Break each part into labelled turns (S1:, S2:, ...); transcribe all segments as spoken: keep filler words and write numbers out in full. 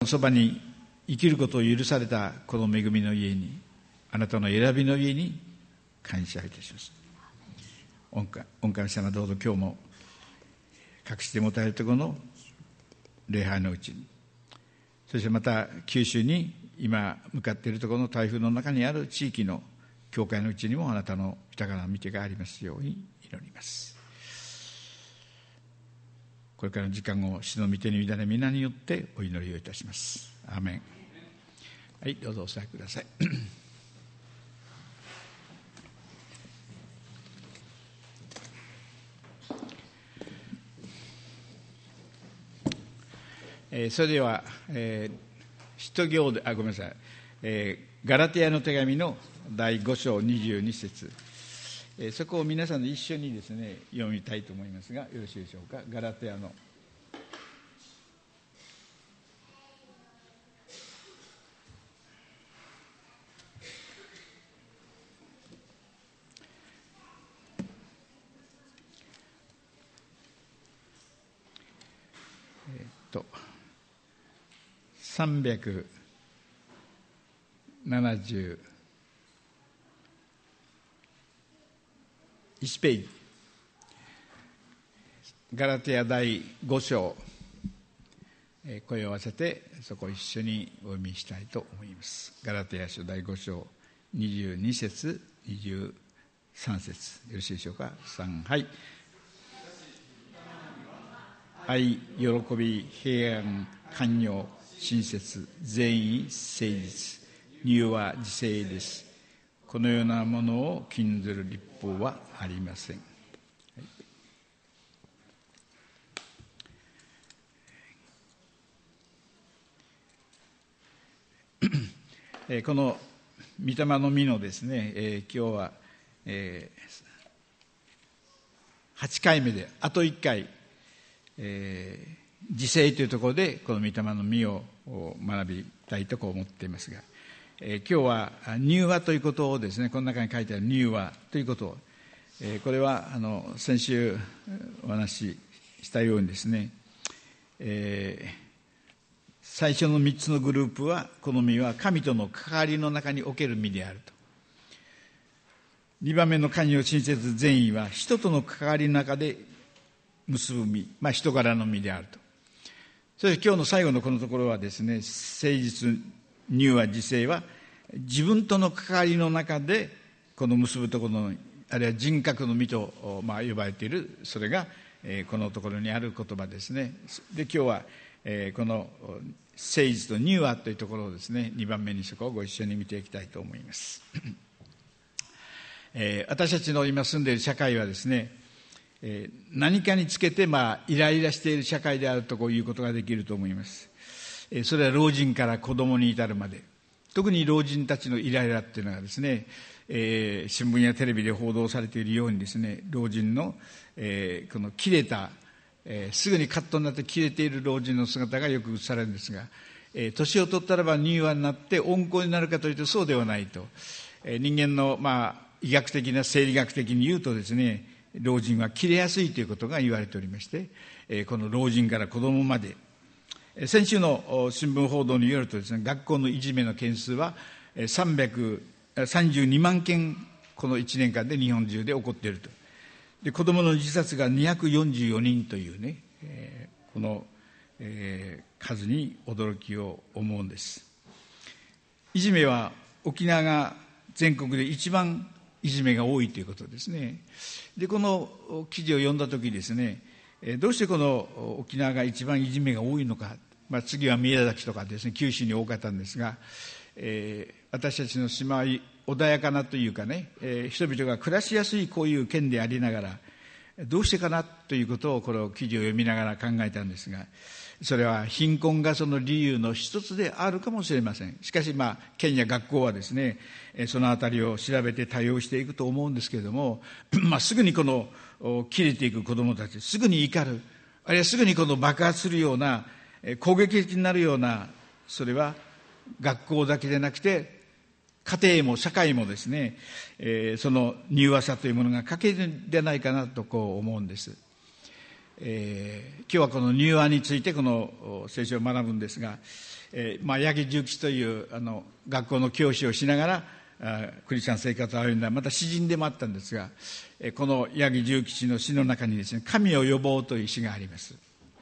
S1: そばに生きることを許されたこの恵みの家に、あなたの選びの家に感謝いたします。御神様、どうぞ今日も隠してもたえるところの礼拝のうちに、そしてまた九州に今向かっているところの台風の中にある地域の教会のうちにもあなたの豊かな御手がありますように祈ります。これからの時間を主の御手に委ね皆によってお祈りをいたします。アーメン。はい、どうぞお座りください。えー、それでは、えー、使徒行であごめんなさい、えー、ガラテヤの手紙のだいご章にじゅうに節、えー、そこを皆さんで一緒にですね読みたいと思いますが、よろしいでしょうか。ガラテヤのえー、っとさんびゃくななじゅういちページ、ガラテヤだいご章、声を合わせてそこを一緒にお読みしたいと思います。ガラテヤ書だいご章にじゅうに節にじゅうさん節、よろしいでしょうか。さん、はい。愛、喜び、平安、寛容、親切、善意、誠実、柔和、自制です。このようなものを禁ずる律法はありません。はい、この御霊の実のですね、えー、今日は、えー、はちかいめであといっかい、えー自制というところでこの御霊の実を学びたいと思っていますが、えー、今日は柔和ということをですね、この中に書いてある柔和ということを、えー、これはあの先週お話ししたようにですね、えー、最初のみっつのグループはこの実は神との関わりの中における実であると。にばんめの寛容、親切、善意は人との関わりの中で結ぶ実、まあ、人柄の実であると。そして今日の最後のこのところはですね、誠実、柔和、自制は自分との関わりの中でこの結ぶところの、あるいは人格の実と、まあ、呼ばれている、それが、えー、このところにある言葉ですね。で今日は、えー、この誠実と柔和というところをですね、にばんめにそこをご一緒に見ていきたいと思います、えー、私たちの今住んでいる社会はですね、えー、何かにつけて、まあ、イライラしている社会であるとこういうことができると思います、えー、それは老人から子供に至るまで、特に老人たちのイライラっていうのがですね、えー、新聞やテレビで報道されているようにですね、老人の、えー、この切れた、えー、すぐにカットになって切れている老人の姿がよく映されるんですが、えー、年を取ったらば柔和になって温厚になるかというとそうではないと、えー、人間の、まあ、医学的な生理学的に言うとですね、老人は切れやすいということが言われておりまして、この老人から子供まで、先週の新聞報道によるとですね、学校のいじめの件数はさんびゃくさんじゅうにまんけん、このいちねんかんで日本中で起こっていると。で、子供の自殺がにひゃくよんじゅうよにんというね、この数に驚きを思うんです。いじめは沖縄が全国で一番いじめが多いということですね。で、この記事を読んだときですね、どうしてこの沖縄が一番いじめが多いのか、まあ、次は宮崎とかですね、九州に多かったんですが、えー、私たちの島は穏やかなというかね、えー、人々が暮らしやすいこういう県でありながら、どうしてかなということをこの記事を読みながら考えたんですが、それは貧困がその理由の一つであるかもしれません。しかし、まあ、県や学校はですね、そのあたりを調べて対応していくと思うんですけれども、まあ、すぐにこの切れていく子どもたち、すぐに怒る、あるいはすぐにこの爆発するような、攻撃的になるような、それは学校だけでなくて、家庭も社会もですね、えー、その柔和さというものが欠けるんじゃないかなとこう思うんです。えー、今日はこの柔和についてこの聖書を学ぶんですが、 えーまあ、八木重吉というあの学校の教師をしながらあクリスチャン生活を歩んだ、また詩人でもあったんですが、えー、この八木重吉の詩の中にですね、神を呼ぼうという詩があります。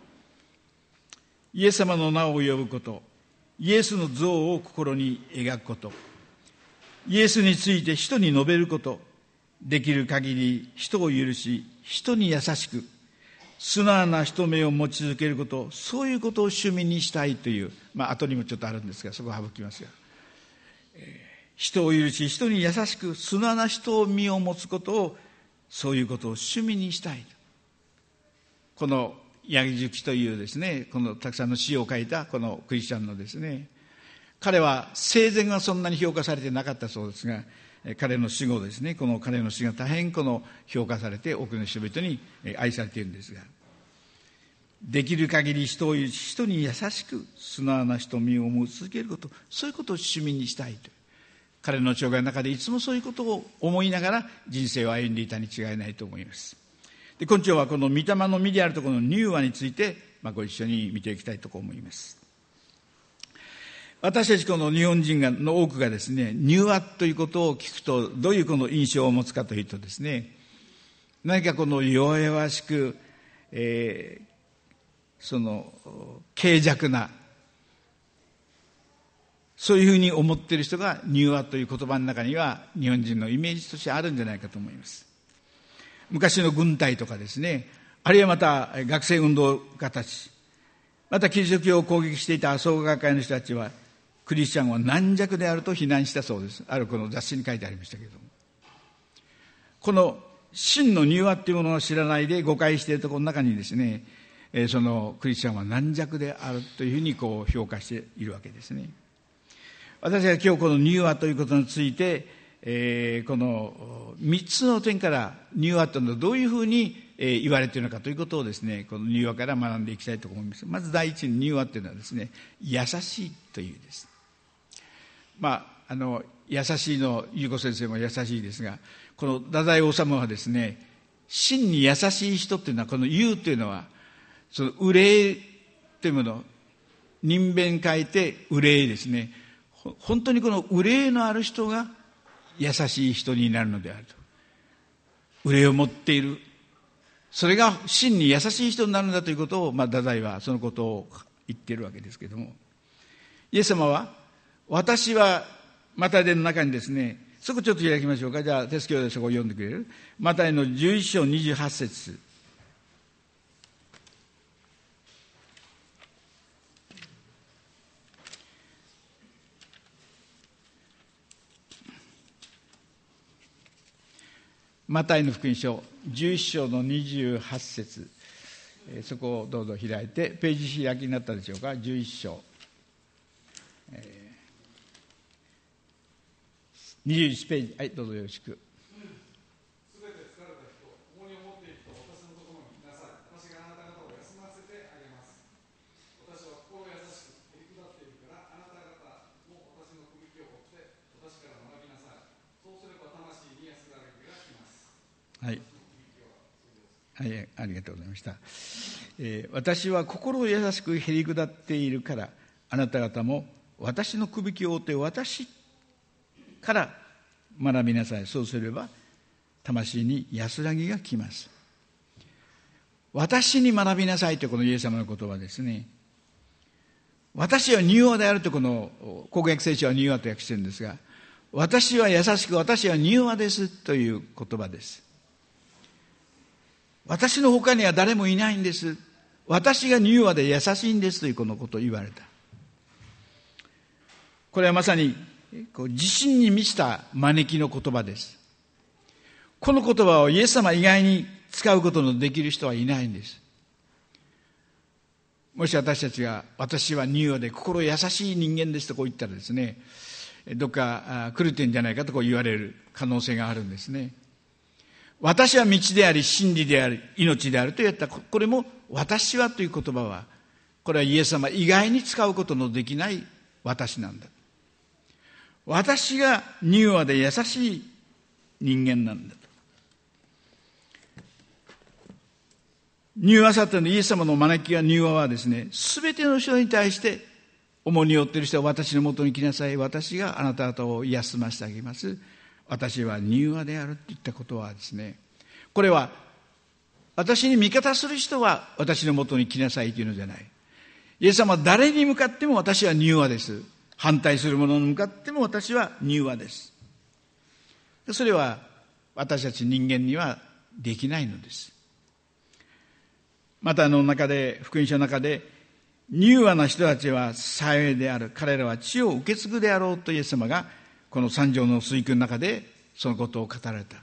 S1: イエス様の名を呼ぶこと、イエスの像を心に描くこと、イエスについて人に述べること、できる限り人を許し、人に優しく、素直な人目を持ち続けること、そういうことを趣味にしたいという、まあ後にもちょっとあるんですが、そこは省きますが、えー、人を許し、人に優しく、素直な人を身を持つことを、そういうことを趣味にしたい。この八木重吉というですね、このたくさんの詩を書いたこのクリスチャンのですね、彼は生前はそんなに評価されてなかったそうですが、彼の死後ですね、この彼の死が大変この評価されて多くの人々に愛されているんですが、できる限り人を許し、人に優しく素直な瞳を持ち続けること、そういうことを趣味にしたいと。彼の生涯の中でいつもそういうことを思いながら人生を歩んでいたに違いないと思います。で、今朝はこの御霊の実であるところの柔和について、まあ、ご一緒に見ていきたいと思います。私たちこの日本人がの多くがですね、柔和ということを聞くとどういうこの印象を持つかというとですね、何かこの弱々しく、えー、その軽弱な、そういうふうに思っている人が柔和という言葉の中には日本人のイメージとしてあるんじゃないかと思います。昔の軍隊とかですね、あるいはまた学生運動家たち、またキリスト教を攻撃していた創価学会の人たちは、クリスチャンは軟弱であると非難したそうです。あるこの雑誌に書いてありましたけれども、この真の柔和というものを知らないで誤解しているところの中にですね、えー、そのクリスチャンは軟弱であるというふうにこう評価しているわけですね。私は今日この柔和ということについて、えー、この三つの点から柔和というのはどういうふうに言われているのかということをですね、この柔和から学んでいきたいと思います。まず第一に柔和というのはですね、優しいというです。まあ、あの優しいの優子先生も優しいですが、この太宰治はですね、真に優しい人っていうのは、この優というのはその憂いというもの、人弁書いて憂いですね。本当にこの憂いのある人が優しい人になるのであると。憂いを持っている、それが真に優しい人になるんだということを、まあ、太宰はそのことを言っているわけですけれども、イエス様は、私はマタイの中にですね、そこちょっと開きましょうか。じゃあテス教でそこを読んでくれる。マタイのじゅういっ章にじゅうはち節。マタイの福音書じゅういっ章のにじゅうはち節、えー、そこをどうぞ開いて、ページ開きになったでしょうか。じゅういっ章、えー、にじゅういちページ、はい、どうぞよろしく。はい、はい、ありがとうございました。えー、私は心を優しくへり下っているから、あなた方も私のくびきを追って私から学びなさい。そうすれば魂に安らぎがきます。私に学びなさいというこのイエス様の言葉ですね。私は柔和であると、この公約聖書は柔和と訳しているんですが、私は優しく、私は柔和ですという言葉です。私の他には誰もいないんです。私が柔和で優しいんですというこのことを言われた。これはまさにこう自信に満ちた招きの言葉です。この言葉をイエス様以外に使うことのできる人はいないんです。もし私たちが、私は柔和で心優しい人間ですとこう言ったらですね、どっか狂ってんじゃないかとこう言われる可能性があるんですね。私は道であり真理であり命であると言った。これも私はという言葉は、これはイエス様以外に使うことのできない私なんだ。私が柔和で優しい人間なんだと。柔和さというのは、イエス様の招きが柔和はですね、すべての人に対して重荷を負っている人は私のもとに来なさい。私があなた方を休ませてあげます。私は柔和であるといったことはですね、これは私に味方する人は私のもとに来なさいというのじゃない。イエス様は誰に向かっても私は柔和です。反対する者に向かっても私は柔和です。それは私たち人間にはできないのです。またあの中で、福音書の中で、柔和な人たちは幸いである。彼らは地を受け継ぐであろうとイエス様がこの三条の水訓の中でそのことを語られた。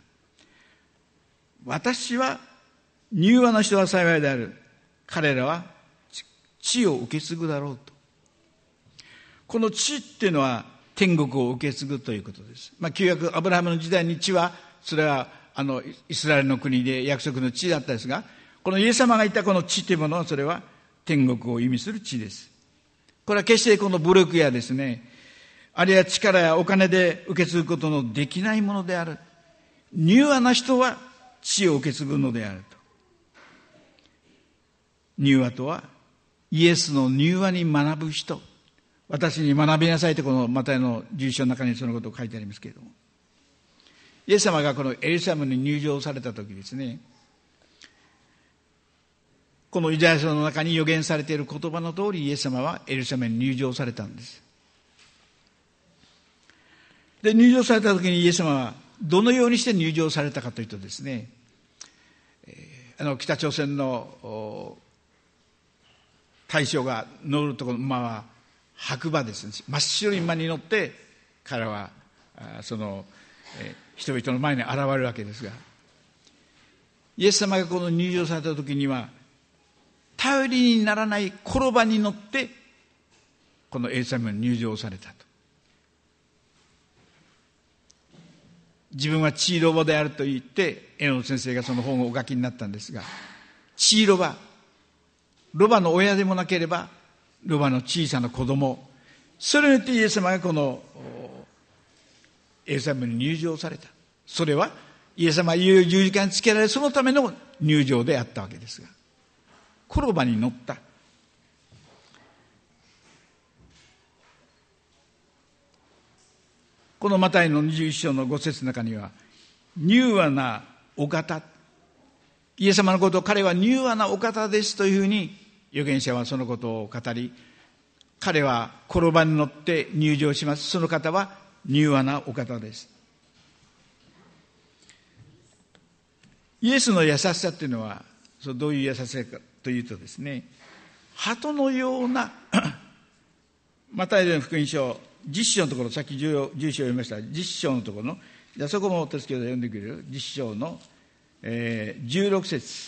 S1: 私は柔和な人は幸いである。彼らは地を受け継ぐだろうと。この地っていうのは天国を受け継ぐということです。まあ旧約アブラハムの時代に地はそれはあのイスラエルの国で約束の地だったんですが、このイエス様が言ったこの地というものはそれは天国を意味する地です。これは決してこの武力やですね、あるいは力やお金で受け継ぐことのできないものである。柔和な人は地を受け継ぐのであると。柔和とはイエスの柔和に学ぶ人。私に学びなさいとこのマタイのじゅういっ章の中にそのことを書いてありますけれども。イエス様がこのエルサレムに入場された時ですね、このイザヤ書の中に予言されている言葉の通りイエス様はエルサレムに入場されたんです。で、入場された時にイエス様はどのようにして入場されたかというとですね、えー、あの北朝鮮の大将が乗るところの馬は白馬ですね。真っ白い馬に乗って彼はその、えー、人々の前に現れるわけですが、イエス様がこの入場された時には頼りにならない転ばに乗ってこのエルサレムに入場されたと。自分は地位ロバであると言って榎本先生がその本をお書きになったんですが、地位ロバ、ロバの親でもなければロバの小さな子供、それによってイエス様がこのエルサレムに入場された。それはイエス様はいよいよ十字架につけられそのための入場であったわけですが、転ばに乗った。このマタイのにじゅういっ章のご節の中には、柔和なお方、イエス様のことを彼は柔和なお方ですというふうに預言者はそのことを語り、彼は転ばに乗って入場します。その方は柔和なお方です。イエスの優しさというのはどういう優しさかというとですね、鳩のようなマタイの福音書じゅっ章のところ、さっきじゅう章を読みましたじゅっ章のところの、じゃあそこも鉄教で読んでくれるじゅっ章の、えー、じゅうろく節。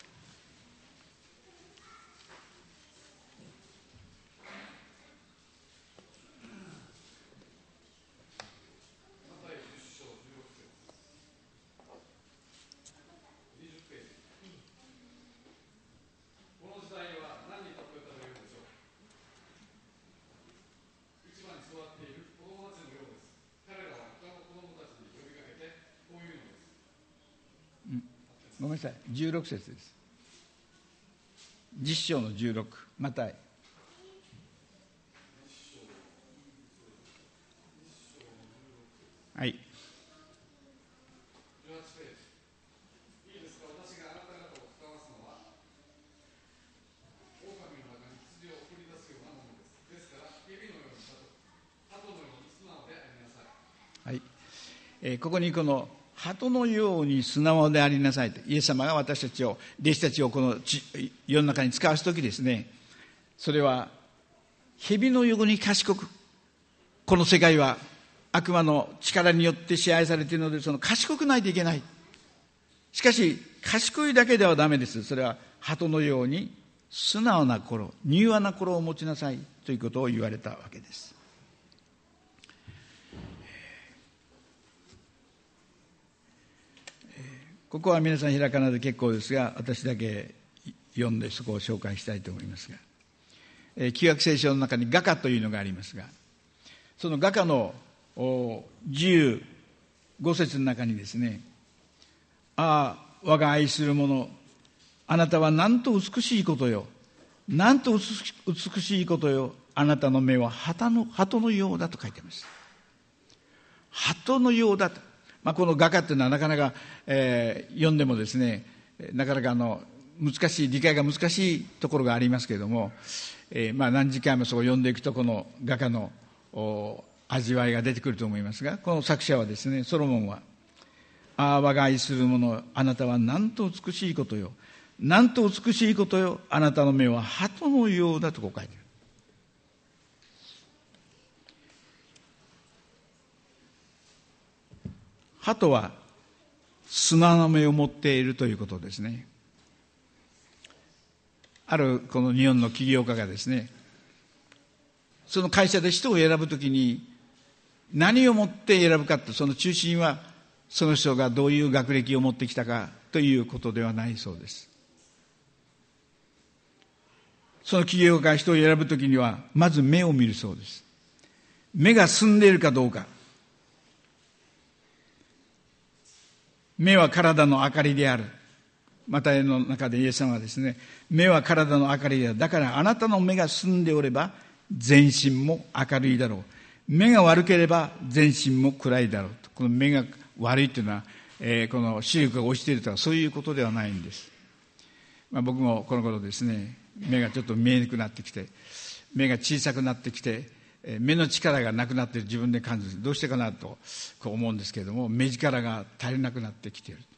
S1: ごめんなさい、じゅうろく節です。じゅっ章のじゅうろく、マタイ。はい。はい。えー、ここにこの鳩のように素直でありなさいと、イエス様が私たちを、弟子たちをこの世の中に使わすときですね、それは蛇のように賢く、この世界は悪魔の力によって支配されているので、その賢くないといけない。しかし賢いだけではダメです。それは鳩のように素直な心、柔和な心を持ちなさいということを言われたわけです。ここは皆さん開かないで結構ですが、私だけ読んでそこを紹介したいと思いますが、えー、旧約聖書の中に雅歌というのがありますが、その雅歌のじゅうご節の中にですね、ああ我が愛する者、あなたはなんと美しいことよ、なんと美しいことよ、ああなたの目は鳩の、鳩のようだと書いています。鳩のようだと。まあ、この画家っていうのはなかなか、えー、読んでもですね、なかなかあの難しい、理解が難しいところがありますけれども、えー、まあ何時間もそこを読んでいくと、この画家の味わいが出てくると思いますが、この作者はですね、ソロモンは、ああ我が愛する者、あなたはなんと美しいことよ、なんと美しいことよ、あなたの目は鳩のようだとこう書いてある。鳩は砂の目を持っているということですね。あるこの日本の起業家がですね、その会社で人を選ぶときに何をもって選ぶかと、その中心はその人がどういう学歴を持ってきたかということではないそうです。その起業家が人を選ぶときにはまず目を見るそうです。目が澄んでいるかどうか。目は体の明かりである。マタイの中でイエス様はですね、目は体の明かりである。だからあなたの目が澄んでおれば全身も明るいだろう。目が悪ければ全身も暗いだろうと。この目が悪いというのは、えー、この視力が落ちているとかそういうことではないんです。まあ、僕もこの頃ですね、目がちょっと見えなくなってきて、目が小さくなってきて、目の力がなくなっている自分で感じる。どうしてかなとこう思うんですけれども、目力が足りなくなってきている。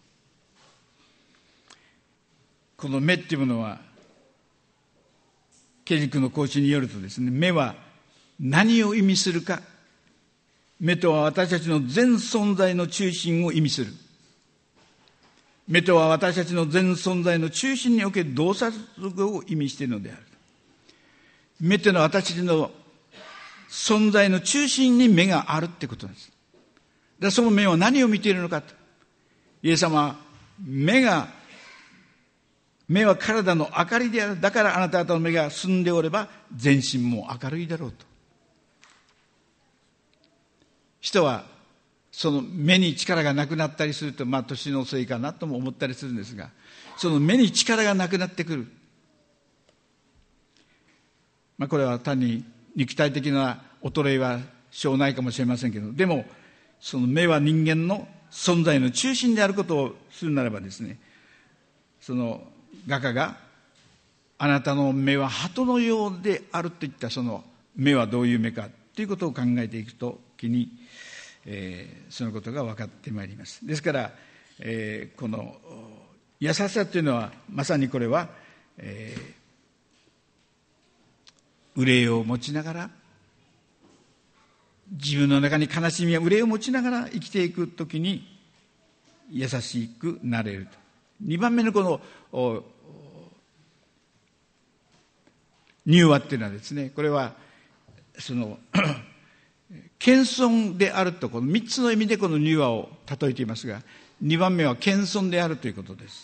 S1: この目っていうものは、ケリックの講師によるとですね、目は何を意味するか。目とは私たちの全存在の中心を意味する。目とは私たちの全存在の中心における洞察を意味しているのである。目というのは私たちの存在の中心に目があるってことなんです。で、その目は何を見ているのかと。イエス様は、目が、目は体の明かりである。だからあなた方の目が澄んでおれば、全身も明るいだろうと。人は、その目に力がなくなったりすると、まあ年のせいかなとも思ったりするんですが、その目に力がなくなってくる。まあこれは単に肉体的な衰えはしょうないかもしれませんけど、でもその目は人間の存在の中心であることをするならばですね、その画家があなたの目は鳩のようであるといったその目はどういう目かということを考えていくときに、えー、そのことが分かってまいります。ですから、えー、この優しさというのはまさにこれは、えー憂いを持ちながら、自分の中に悲しみや憂いを持ちながら生きていくときに優しくなれると。二番目のこの柔和っていうのはですね、これはその謙遜であると、この三つの意味でこの柔和を例えていますが、二番目は謙遜であるということです。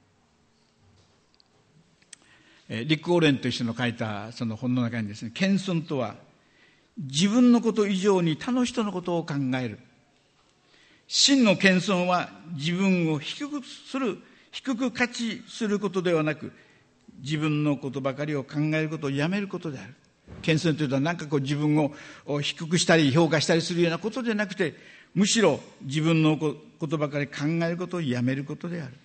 S1: リック・オーレンという人の書いたその本の中にですね、謙遜とは自分のこと以上に他の人のことを考える。真の謙遜は自分を低くする、低く価値することではなく、自分のことばかりを考えることをやめることである。謙遜というのは何かこう自分を低くしたり評価したりするようなことではなくて、むしろ自分のことばかり考えることをやめることである。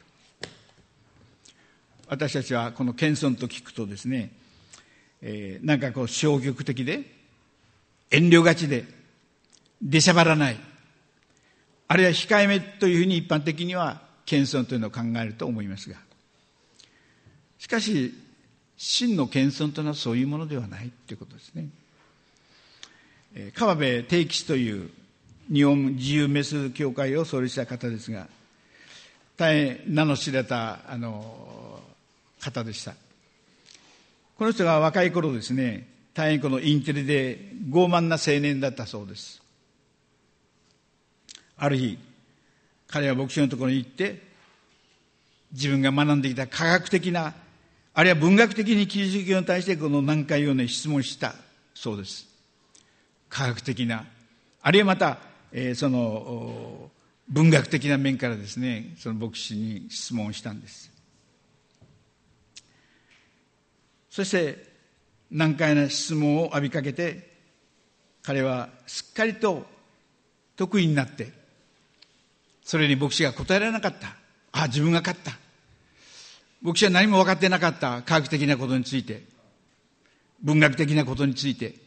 S1: 私たちはこの謙遜と聞くとですね、えー、なんかこう消極的で遠慮がちで出しゃばらない、あるいは控えめというふうに一般的には謙遜というのを考えると思いますが、しかし真の謙遜というのはそういうものではないということですね。えー、川辺定吉という日本自由メス協会を創立した方ですが、大変名の知れたあの方でした。この人が若い頃ですね、大変このインテリで傲慢な青年だったそうです。ある日、彼は牧師のところに行って、自分が学んできた科学的な、あるいは文学的にキリスト教に対してこの難解をね、質問したそうです。科学的な、あるいはまた、えー、その文学的な面からですね、その牧師に質問したんです。そして難解な質問を浴びかけて、彼はすっかりと得意になって、それに牧師が答えられなかった。ああ、自分が勝った。牧師は何も分かってなかった。科学的なことについて、文学的なことについて。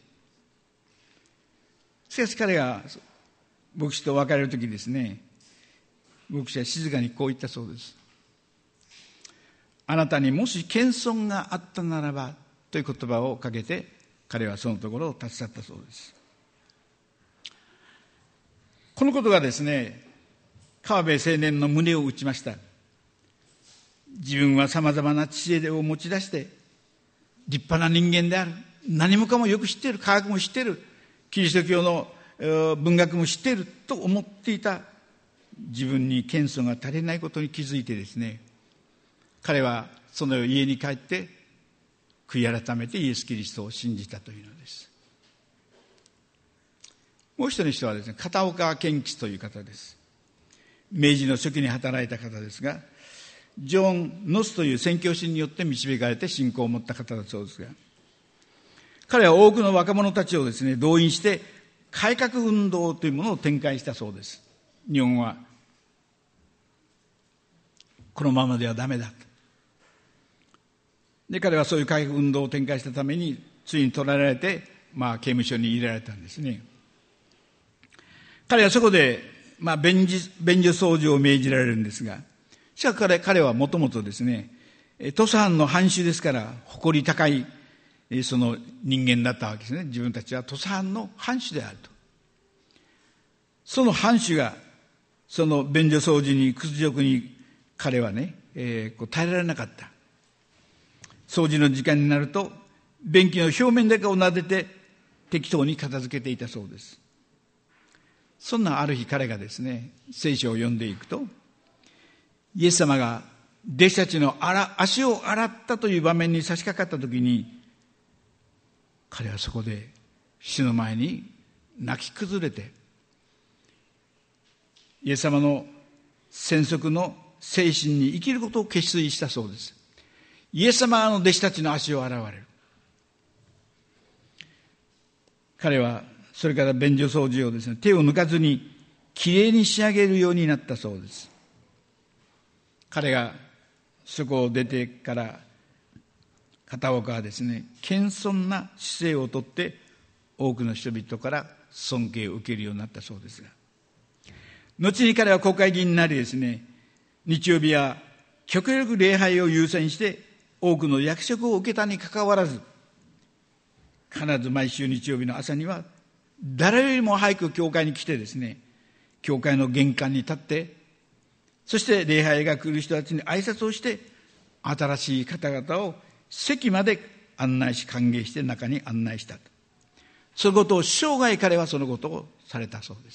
S1: しかし彼が牧師と別れるときですね、牧師は静かにこう言ったそうです。あなたにもし謙遜があったならばという言葉をかけて、彼はそのところを立ち去ったそうです。このことがですね、川辺青年の胸を打ちました。自分はさまざまな知恵を持ち出して立派な人間である、何もかもよく知っている、科学も知っている、キリスト教の文学も知っていると思っていた自分に謙遜が足りないことに気づいてですね、彼はその家に帰って悔い改めてイエス・キリストを信じたというのです。もう一人の人はですね、片岡健吉という方です。明治の初期に働いた方ですが、ジョン・ノスという宣教師によって導かれて信仰を持った方だそうですが、彼は多くの若者たちをですね、動員して改革運動というものを展開したそうです。日本はこのままではダメだと。で、彼はそういう改革運動を展開したためについに捕らえられて、まあ、刑務所に入れられたんですね。彼はそこで、まあ、便所便所掃除を命じられるんですが、しかし彼彼はもともとですね、土佐藩の藩主ですから誇り高いその人間だったわけですね。自分たちは土佐藩の藩主であると。その藩主がその便所掃除に屈辱に彼はね、えー、こう耐えられなかった。掃除の時間になると便器の表面だけを撫でて適当に片付けていたそうです。そんなある日彼がですね、聖書を読んでいくと、イエス様が弟子たちの足を洗ったという場面に差し掛かったときに、彼はそこで主の前に泣き崩れて、イエス様の宣則の精神に生きることを決意したそうです。イエス様の弟子たちの足を洗われる。彼はそれから便所掃除をですね、手を抜かずにきれいに仕上げるようになったそうです。彼がそこを出てから片岡はですね、謙遜な姿勢をとって多くの人々から尊敬を受けるようになったそうですが、後に彼は国会議員になりですね、日曜日は極力礼拝を優先して多くの役職を受けたにかかわらず、必ず毎週日曜日の朝には誰よりも早く教会に来てですね、教会の玄関に立って、そして礼拝が来る人たちに挨拶をして、新しい方々を席まで案内し歓迎して中に案内したと。そのことを生涯彼はそのことをされたそうです。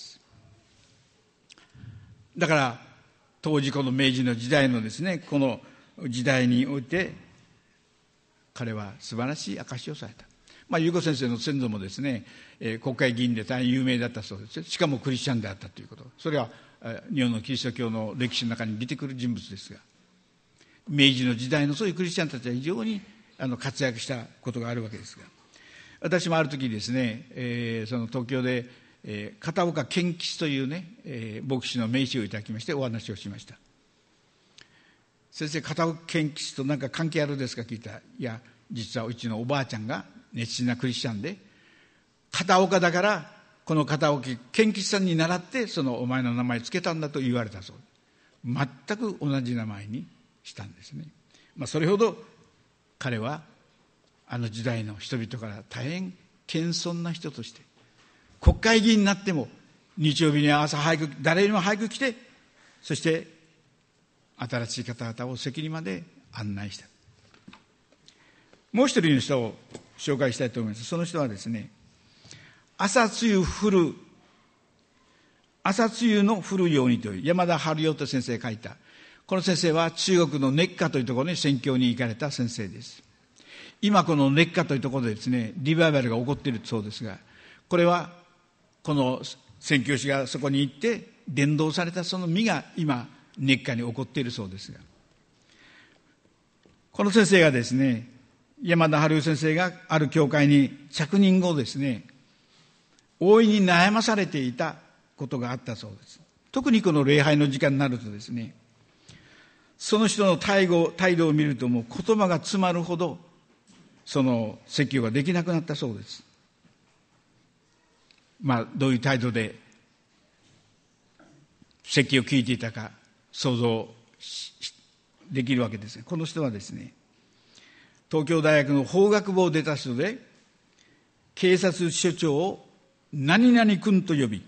S1: だから当時この明治の時代のですね、この時代において彼は素晴らしい証しをされた。まあ、優子先生の先祖もですね、えー、国会議員で大変有名だったそうです。しかもクリスチャンであったということ。それは日本のキリスト教の歴史の中に出てくる人物ですが、明治の時代のそういうクリスチャンたちは非常にあの活躍したことがあるわけですが、私もある時ですね、えー、その東京で、えー、片岡健吉というね、えー、牧師の名刺をいただきましてお話をしました。先生、片岡健吉と何か関係あるんですか聞いたら、いや実はうちのおばあちゃんが熱心なクリスチャンで、片岡だからこの片岡健吉さんに習ってそのお前の名前つけたんだと言われたそう。全く同じ名前にしたんですね。まあ、それほど彼はあの時代の人々から大変謙遜な人として、国会議員になっても日曜日に朝早く誰よりも早く来て、そして新しい方々を席にまで案内した。もう一人の人を紹介したいと思います。その人はですね、朝露降る朝露の降るようにという山田春代と先生が書いた。この先生は中国の熱河というところに宣教に行かれた先生です。今この熱河というところでですね、リバイバルが起こっているそうですが、これはこの宣教師がそこに行って伝道されたその実が今熱河に起こっているそうですが、この先生がですね、 山田春夫先生がある教会に着任後ですね、大いに悩まされていたことがあったそうです。特にこの礼拝の時間になるとですね、その人の態度態度を見るともう言葉が詰まるほどその説教ができなくなったそうです。まあどういう態度で説教を聞いていたか想像できるわけですが、この人はですね、東京大学の法学部を出た人で、警察署長を何々君と呼び、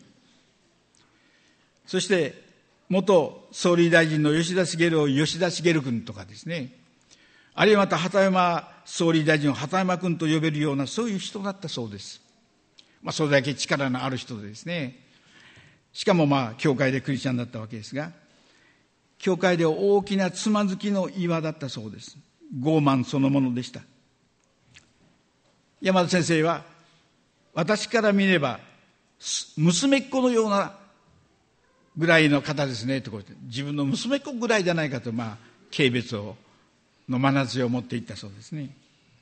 S1: そして元総理大臣の吉田茂を吉田茂君とかですね、あるいはまた畑山総理大臣を畑山君と呼べるようなそういう人だったそうです。まあそれだけ力のある人でですね、しかもまあ教会でクリスチャンだったわけですが、教会で大きなつまずきの岩だったそうです。傲慢そのものでした。山田先生は、私から見れば娘っ子のようなぐらいの方ですねと、自分の娘っ子ぐらいじゃないかと、まあ軽蔑をの眼差しを持っていったそうですね。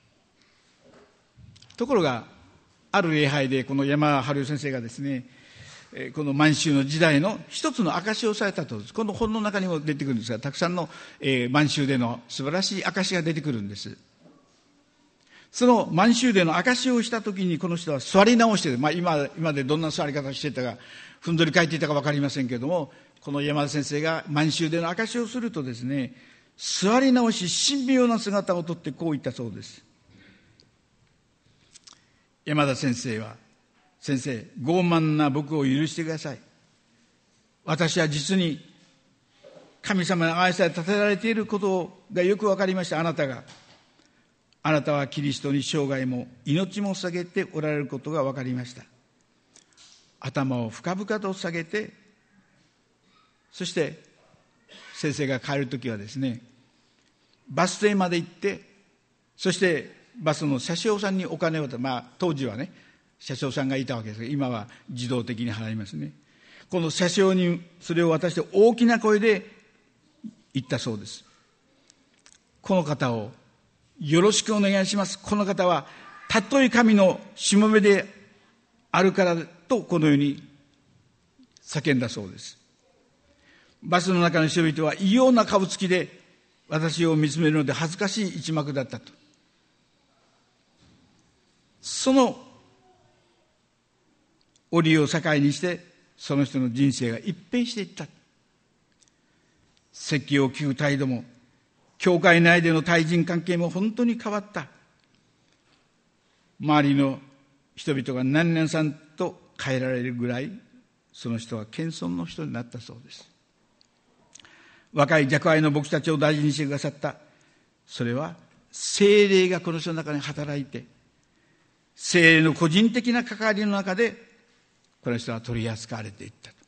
S1: ところがある礼拝でこの山春夫先生がですね、この満州の時代の一つの証しをされたと。この本の中にも出てくるんですが、たくさんの満州での素晴らしい証しが出てくるんです。その満州での証しをしたときに、この人は座り直して、まあ、今今でどんな座り方をしていたか、ふんぞり返っていたか分かりませんけれども、この山田先生が満州での証しをするとですね、座り直し神妙な姿をとってこう言ったそうです。山田先生は、先生、傲慢な僕を許してください。私は実に神様に愛され立てられていることがよく分かりました。あなたがあなたはキリストに生涯も命も下げておられることが分かりました。頭を深々と下げて、そして先生が帰るときはですね、バス停まで行って、そしてバスの車掌さんにお金を、まあ当時はね車掌さんがいたわけですが、今は自動的に払いますね。この車掌にそれを渡して大きな声で言ったそうです。この方をよろしくお願いします。この方はたとえ神のしもべであるからと、このように叫んだそうです。バスの中の人々は異様な顔つきで私を見つめるので恥ずかしい一幕だったと。その折を境にしてその人の人生が一変していった。説教を聞く態度も、教会内での対人関係も本当に変わった。周りの人々が何々さんと変えられるぐらい、その人は謙遜の人になったそうです。若い若輩の僕たちを大事にしてくださった。それは聖霊がこの人の中に働いて、聖霊の個人的な関わりの中でこの人は取り扱われていったと。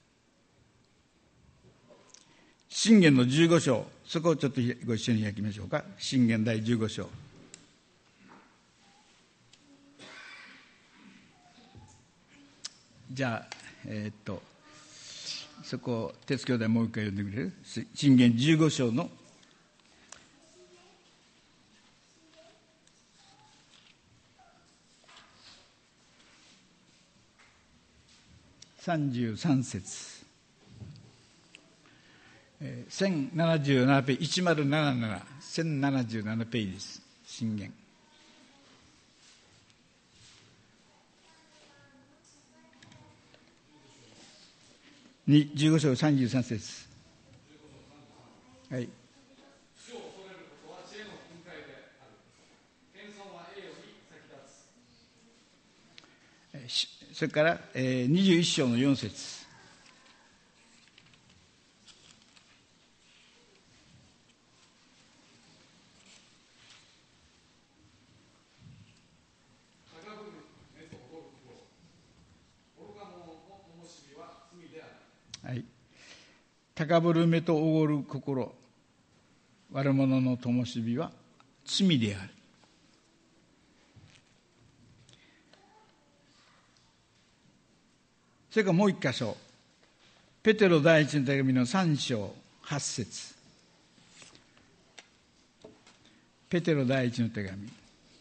S1: 箴言のじゅうご章、そこをちょっとご一緒に開きましょうか。箴言第じゅうご章。じゃあ、えー、っと、そこを哲兄弟もう一回読んでくれる？箴言じゅうご章のさんじゅうさん節。せんななじゅうななページ、いちまるなななな、せんななじゅうななページです。箴言。じゅうご章さんじゅうさん節。はい。主を恐れることは知恵の訓戒である。謙遜は栄誉に先立つ。それから、えー、にじゅういち章のよん節。はい、高ぶる目とおごる心、悪者の灯火は罪である。それからもう一箇所、ペテロ第一の手紙のさん章はち節。ペテロ第一の手紙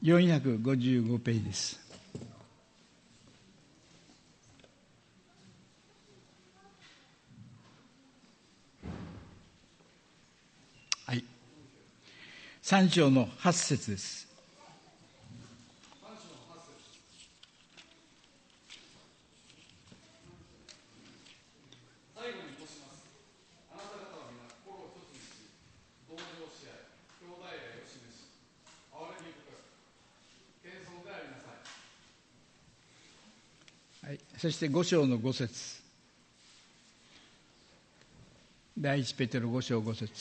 S1: よんひゃくごじゅうごページです。はい。さん章のはち節です。はい、そしてご章のご節、第一ペテロご章ご節。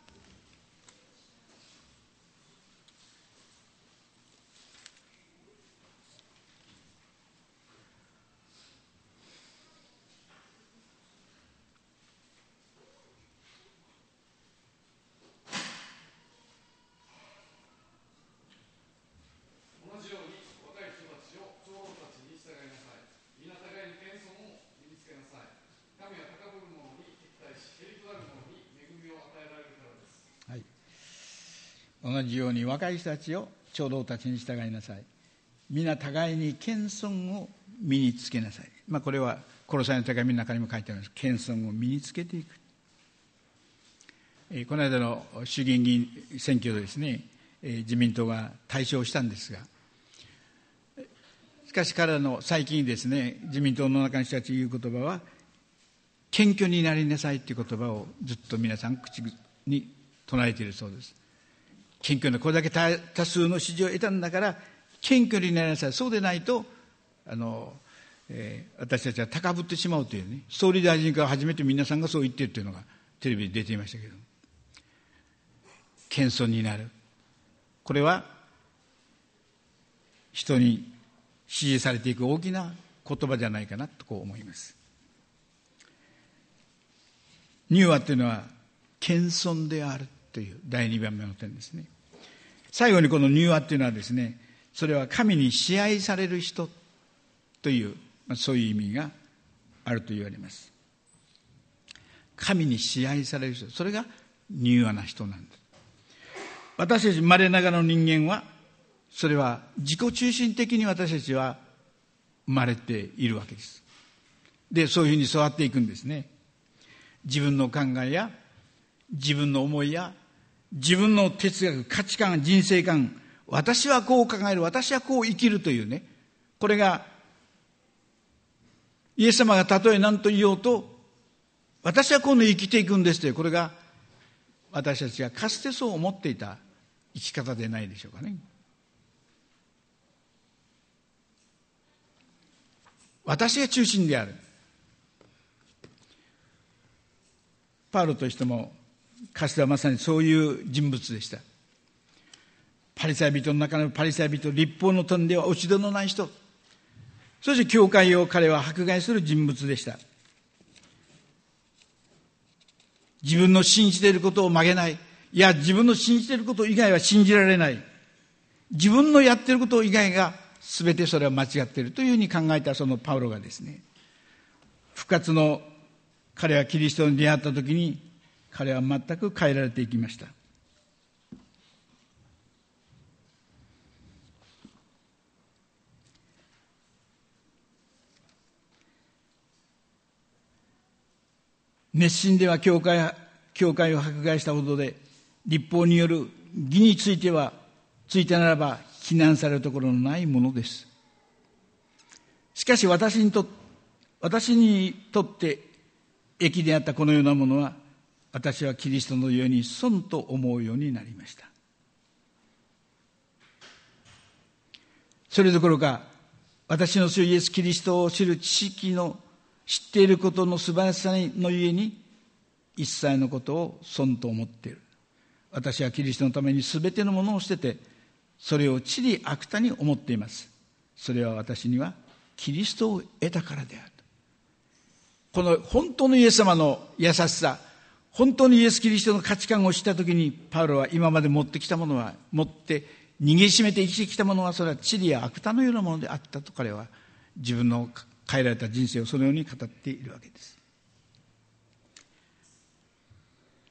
S1: 同じように若い人たちを長老たちに従いなさい。皆互いに謙遜を身につけなさい。まあ、これはコロサイの手紙の中にも書いてあります。謙遜を身につけていく。えー、この間の衆議院議員選挙でですね、えー、自民党が大勝したんですが、しかし彼らの最近ですね、自民党の中の人たちが言う言葉は、謙虚になりなさいという言葉をずっと皆さん口に唱えているそうです。謙虚な、これだけ 多, 多数の支持を得たんだから謙虚になりなさい。そうでないとあの、えー、私たちは高ぶってしまうというね、総理大臣から初めて皆さんがそう言っているというのがテレビで出ていましたけど、謙遜になる、これは人に支持されていく大きな言葉じゃないかなとこう思います。柔和というのは謙遜であるというだいにばんめの点ですね。最後にこの柔和というのはですね、それは神に支配される人という、まあ、そういう意味があると言われます。神に支配される人、それが柔和な人なんです。私たち稀ながらの人間は、それは自己中心的に私たちは生まれているわけです。で、そういうふうに育っていくんですね。自分の考えや自分の思いや自分の哲学、価値観、人生観、私はこう考える、私はこう生きるというね、これがイエス様がたとえ何と言おうと、私はこの生きていくんですという、これが私たちがかつてそう思っていた生き方でないでしょうかね。私が中心である。パウロとしてもかつてはまさにそういう人物でした。パリサイ人の中のパリサイ人、律法の点では落ち度のない人、そして教会を彼は迫害する人物でした。自分の信じていることを曲げない、いや自分の信じていること以外は信じられない、自分のやっていること以外が全てそれは間違っているというふうに考えたそのパウロがですね、復活の彼はキリストに出会った時に彼は全く変えられていきました。熱心では教会、教会を迫害したほどで、律法による義についてはついてならば非難されるところのないものです。しかし私にと私にとって益であったこのようなものは、私はキリストのように損と思うようになりました。それどころか、私の主イエス・キリストを知る知識の知っていることの素晴らしさのゆえに、一切のことを損と思っている。私はキリストのために全てのものを捨てて、それを地理悪多に思っています。それは私にはキリストを得たからである。この本当のイエス様の優しさ、本当にイエス・キリストの価値観を知ったときに、パウロは今まで持ってきたものは、持って握りしめて生きてきたものは、それは地理や悪多のようなものであったと彼は自分の変えられた人生をそのように語っているわけです。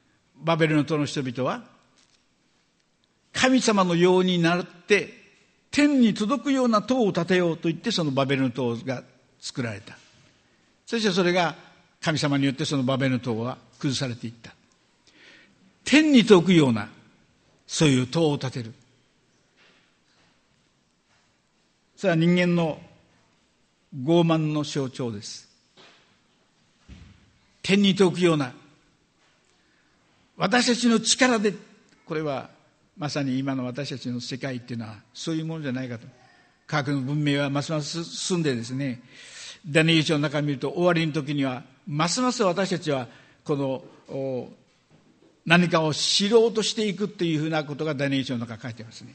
S1: バベルの塔の人々は神様のようになって天に届くような塔を建てようと言ってそのバベルの塔が作られた。そしてそれが神様によってそのバベルの塔は崩されていった。天に届くようなそういう塔を建てる。それは人間の傲慢の象徴です。天に届くような、私たちの力で、これはまさに今の私たちの世界っていうのはそういうものじゃないかと。科学の文明はますます進んでですね、ダニエル書の中を見ると終わりの時にはますます私たちはこの何かを知ろうとしていくというふうなことがダニエル書の中に書いてますね。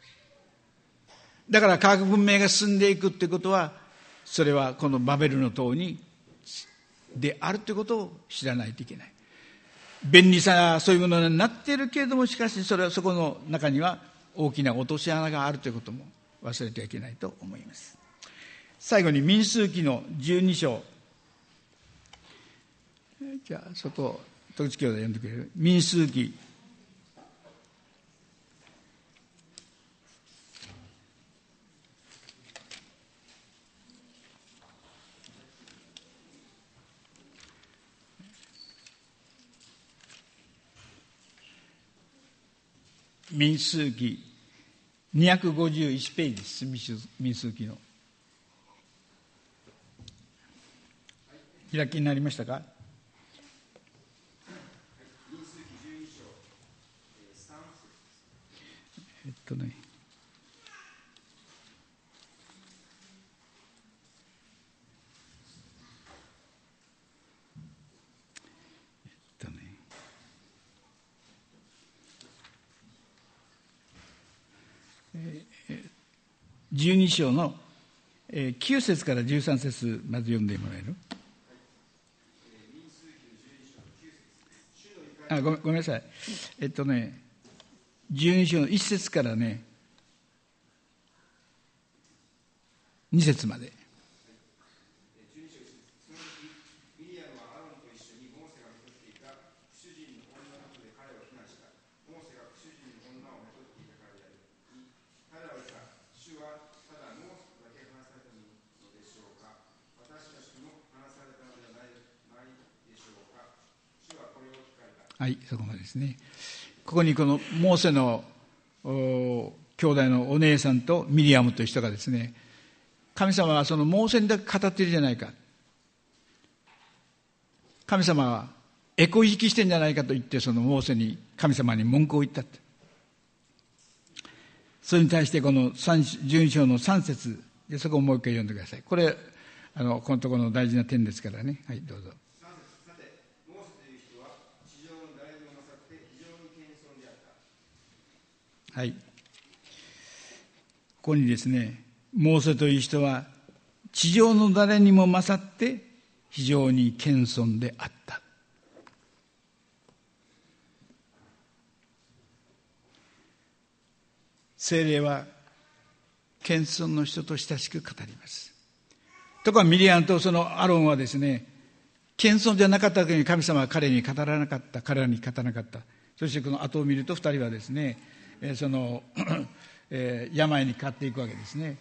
S1: だから科学文明が進んでいくということは、それはこのバベルの塔にであるということを知らないといけない。便利さそういうものになっているけれども、しかしそれはそこの中には大きな落とし穴があるということも忘れてはいけないと思います。最後に民数記のじゅうに章、じゃあそこ戸口兄弟読んでくれる。民数記民数記にひゃくごじゅういちページです。民数記の開きになりましたか。えっとねえっとねじゅうに章のきゅう節からじゅうさん節まず読んでもらえる。あ、ごめん、ごめんなさい。えっとね、じゅうに章のいち節からね、に節まで。はい、そこまでですね。ここにこのモーセの兄弟のお姉さんとミリアムという人がですね、神様はそのモーセにだけ語っているじゃないか、神様はエコ引きしてんじゃないかと言って、そのモーセに神様に文句を言ったって。それに対してこのじゅうに章のさん節で、そこをもう一回読んでください。これあのこのところの大事な点ですからね。はい、どうぞ。はい、ここにですね、モーセという人は地上の誰にも勝って非常に謙遜であった。聖霊は謙遜の人と親しく語ります。ところがミリアムとそのアロンはですね、謙遜じゃなかった時に神様は彼に語らなかった、彼らに語らなかった。そしてこの後を見ると二人はですね、そのえー、病にかかっていくわけですね。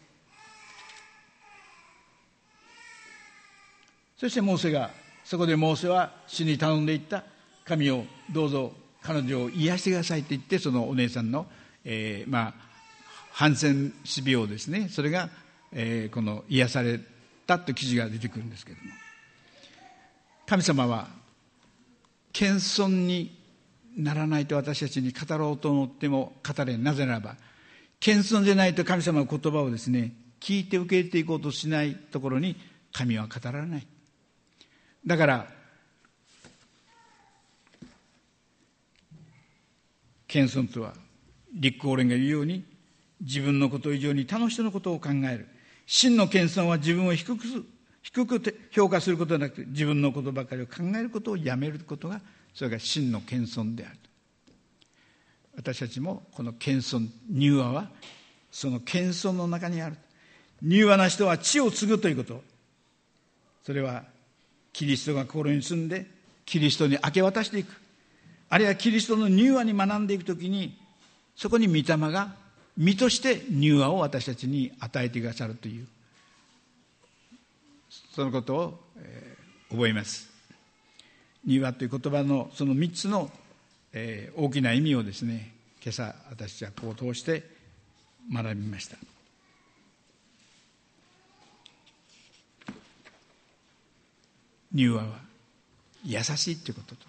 S1: そしてモーセが、そこでモーセは主に頼んでいった。神をどうぞ彼女を癒してくださいと言って、そのお姉さんの、えー、まあハンセン氏病ですね、それが、えー、この癒されたという記事が出てくるんですけれども、神様は謙遜にならないと私たちに語ろうと思っても語れん。なぜならば謙遜でないと神様の言葉をですね、聞いて受け入れていこうとしないところに神は語らない。だから謙遜とは、リック・オーレンが言うように、自分のこと以上に他の人のことを考える。真の謙遜は自分を低く低く評価することではなくて、自分のことばかりを考えることをやめることが、それが真の謙遜である。私たちもこの謙遜、柔和はその謙遜の中にある。柔和な人は地を継ぐということ、それはキリストが心に住んでキリストに明け渡していく、あるいはキリストの柔和に学んでいくときに、そこに御霊が身として柔和を私たちに与えてくださるという、そのことを、えー、覚えます。柔和という言葉のそのみっつの、えー、大きな意味をですね、今朝私たちはこう通して学びました。柔和は優しいということと、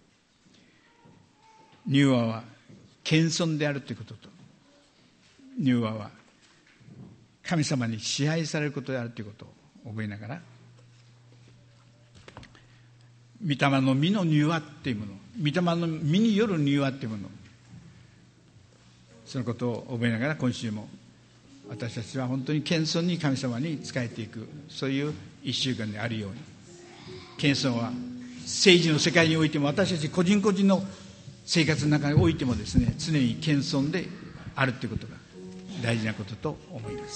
S1: 柔和は謙遜であるということと、柔和は神様に支配されることであるということを覚えながら、御霊の実の柔和というもの、御霊の実による柔和というもの、そのことを覚えながら、今週も私たちは本当に謙遜に神様に仕えていく、そういう一週間であるように、謙遜は政治の世界においても、私たち個人個人の生活の中においてもですね、常に謙遜であるということが大事なことと思います。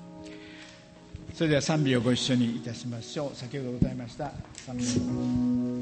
S1: それでは賛美をご一緒にいたしましょう。先ほどございました賛美